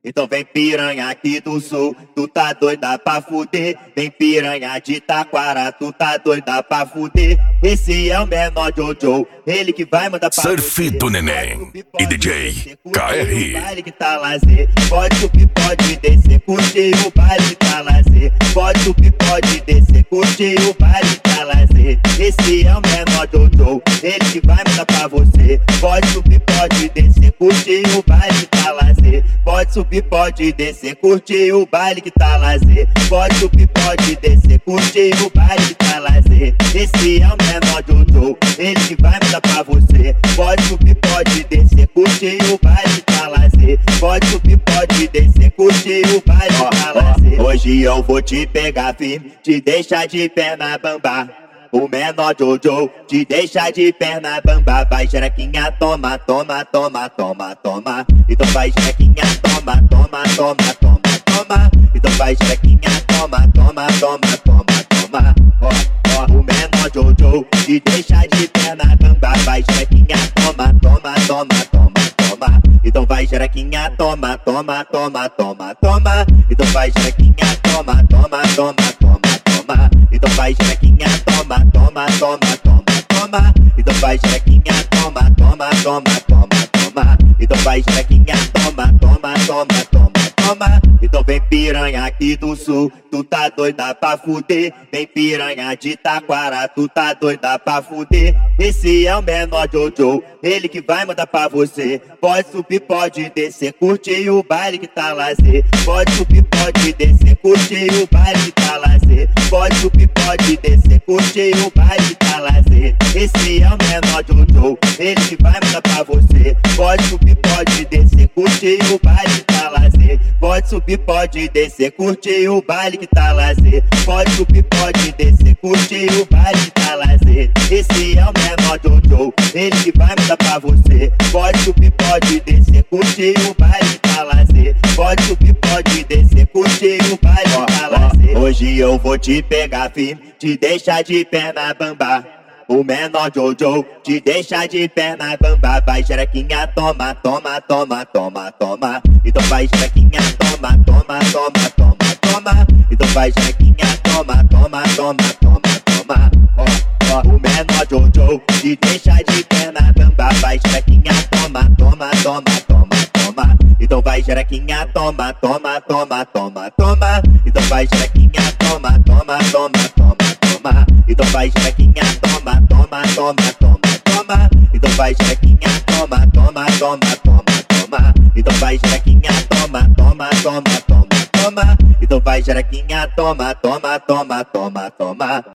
Então vem piranha aqui do sul, tu tá doida pra fuder. Vem piranha de Taquara, tu tá doida pra fuder. Esse é o menor Jojo, ele que vai mandar pra Surf do Neném e DJ KR. Baile que tá lazer, pode subir, pode descer, curtir o baile que tá lazer. Pode subir, pode descer, curtir o baile que tá lazer. Esse é o menor Jojo, ele que vai mandar pra você. Pode subir, pode descer, curtir o baile que tá lazer. Pode subir, pode descer, curtir o baile que tá lazer. Pode subir, pode descer, curtir o baile que tá lazer. Esse é o menor Jojo, ele que vai mandar pra você. Pode subir, pode descer, curtir o baile que tá lazer. Pode subir, pode descer, curtir o baile que tá lazer. Hoje eu vou te pegar firme, te deixar de perna bamba. O menor Jojo te deixa de perna bamba. Vai xerequinha, toma, toma, toma, toma, toma. Então vai xerequinha, toma, toma, toma, toma, toma. Então vai xerequinha, toma, toma, toma, toma, toma. Ó, o menor Jojo te deixa de perna bamba. Vai xerequinha, toma, toma, toma, toma, toma. Então vai xerequinha, toma, toma, toma, toma, toma. Então vai xerequinha, toma, toma, toma, toma, toma. Então vai xerequinha, toma, toma, toma, toma, toma. Então vai xerequinha, toma, toma, toma, toma, toma. Então vai xerequinha, toma, toma, toma, toma, toma. Então vem piranha aqui do sul, tu tá doida pra fuder. Vem piranha de Taquara, tu tá doida pra fuder. Esse é o menor Jojo, ele que vai mandar pra você. Pode subir, pode descer, curtir o baile que tá lazer. Pode subir, pode descer, curtir o baile que tá lazer. Pode subir, pode descer, curtir o baile que tá lazer. Esse é o menor Jojo, ele que vai mandar pra você. Pode subir, pode descer, curtir o baile que tá lazer. Pode subir, pode descer, curtir o baile que tá lazer. Pode subir, pode descer, curtir o baile que tá lazer. Esse é o menor Jojo, ele que vai mandar pra você. Pode subir, pode descer, curtir o baile que tá lazer. Pode subir, pode descer, curtir o baile que tá lazer. Hoje eu vou te pegar firme, te deixar de perna bamba. O menor Jojo te deixa de perna bamba. Vai xerequinha, toma, toma, toma, toma, toma. Então vai xerequinha, toma, toma, toma, toma, toma. Então vai xerequinha, toma, toma, toma, toma, toma. Ó, o menor Jojo te deixa de perna bamba. Vai xerequinha, toma, toma, toma, toma, toma. Então vai xerequinha, toma, toma, toma, toma, toma. Então vai xerequinha, toma, toma, toma, toma, toma. Então vai xerequinha, toma, toma, toma, toma, toma. Então vai xerequinha, toma, toma, toma, toma, toma. Então vai xerequinha, toma, toma, toma, toma, toma. Então vai xerequinha, toma, toma, toma, toma, toma.